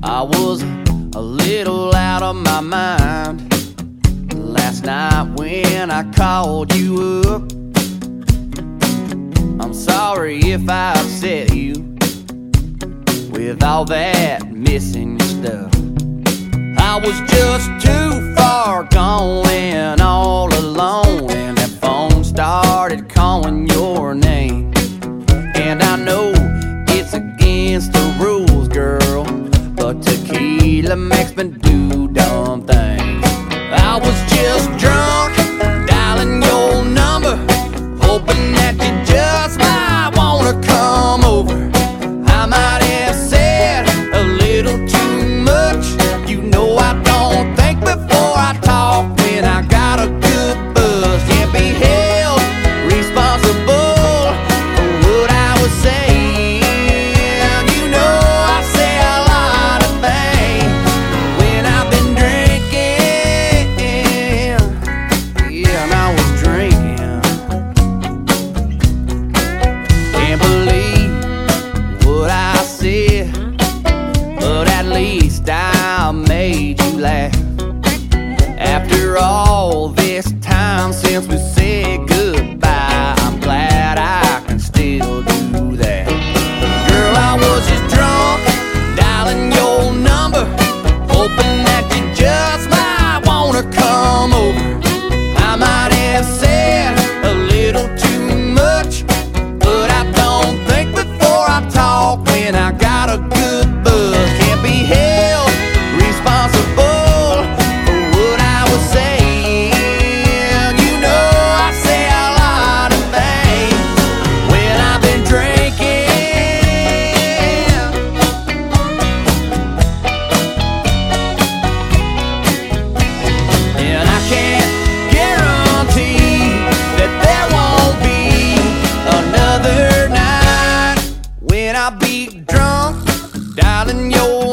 I was a little out of my mind last night when I called you up. I'm sorry if I upset you with all that missing your stuff. I was just too far gone and all alone, and that phone started calling your name. And I know it's against the rules, girl, but tequila makes me do dumb things. I was just drunk, dialing your number, hoping that you just might wanna come over. I might have said a little too much. You know I don't think before I talk when I got a good buzz. Can't be held responsible for what I was saying. You know I say a lot of things when I've been drinking. Yeah, and I was drinking. Can't believe what I said, but at least I made you laugh. After all this time since we said goodbye, I'm glad I can still do that. Girl, I was just drunk, dialing your number, hoping that you just might wanna come over. I might have said a little too much, but I don't think before I talk when I got a good buzz. Can't be held responsible for what I was saying. You know I say a lot of things when I've been drinking. And I can't guarantee that there won't be another night when I be drunk, dialing your